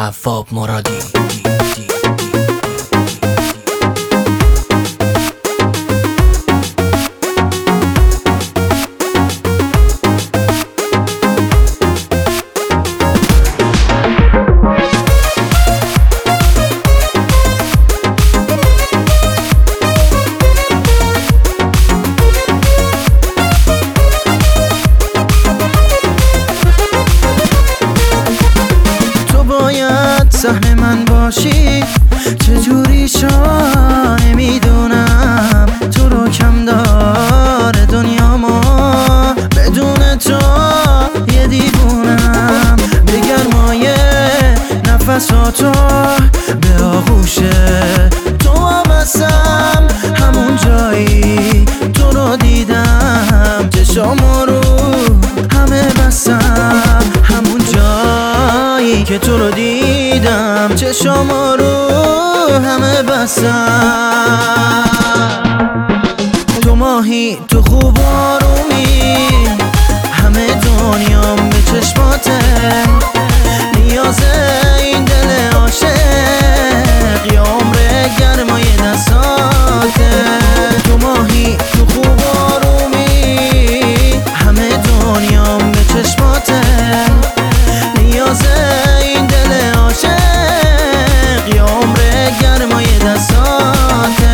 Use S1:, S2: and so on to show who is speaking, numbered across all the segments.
S1: عفاب مرادی.
S2: سهم من باشی چجوری شا نمیدونم، تو رو کم داره دنیا ما، بدون تو یه دیوونم. به گرمای نفساتو به آغوشه تو واسم همون جایی تو رو دیدم، چشامو رو همه بستم همون جایی که تو رو دیدم، چشامو رو همه بستم. تو ماهی تو خوب آرومی، همه دنیام به چشماته، نیاز این دل عاشق یا عمر گرمای دستاته. تو ماهی تو خوب آرومی، همه دنیام به چشماته، نیاز این دل عاشق یا عمر گرمای دستاته.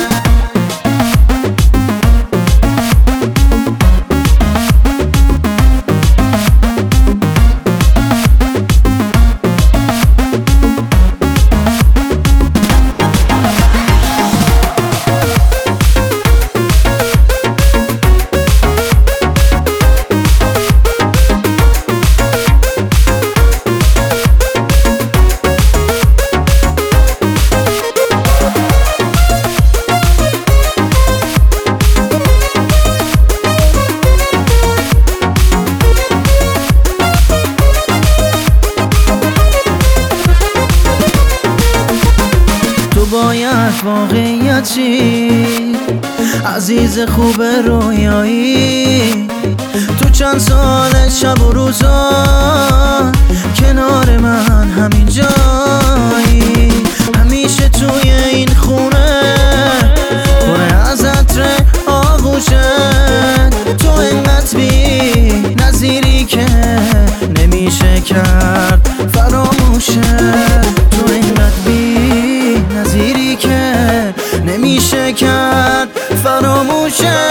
S2: باید واقعیتی عزیز خوب رویایی، تو چند سال شب و روزا کنار من همین جایی، همیشه توی این خونه پر از عطر آغوشت. تو اینقدر بی نظیری که نمیشه کرد فراموشه، تو اینقدر بی نظیری که نمیشه کرد فراموشه.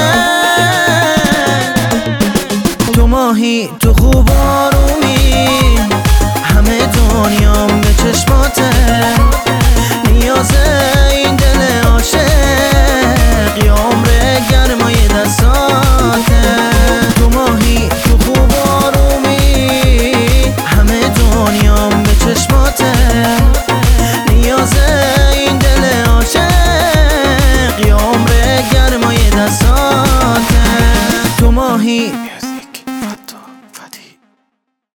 S2: تو ماهی تو خوب آرومی، همه دنیام به چشماته، نیاز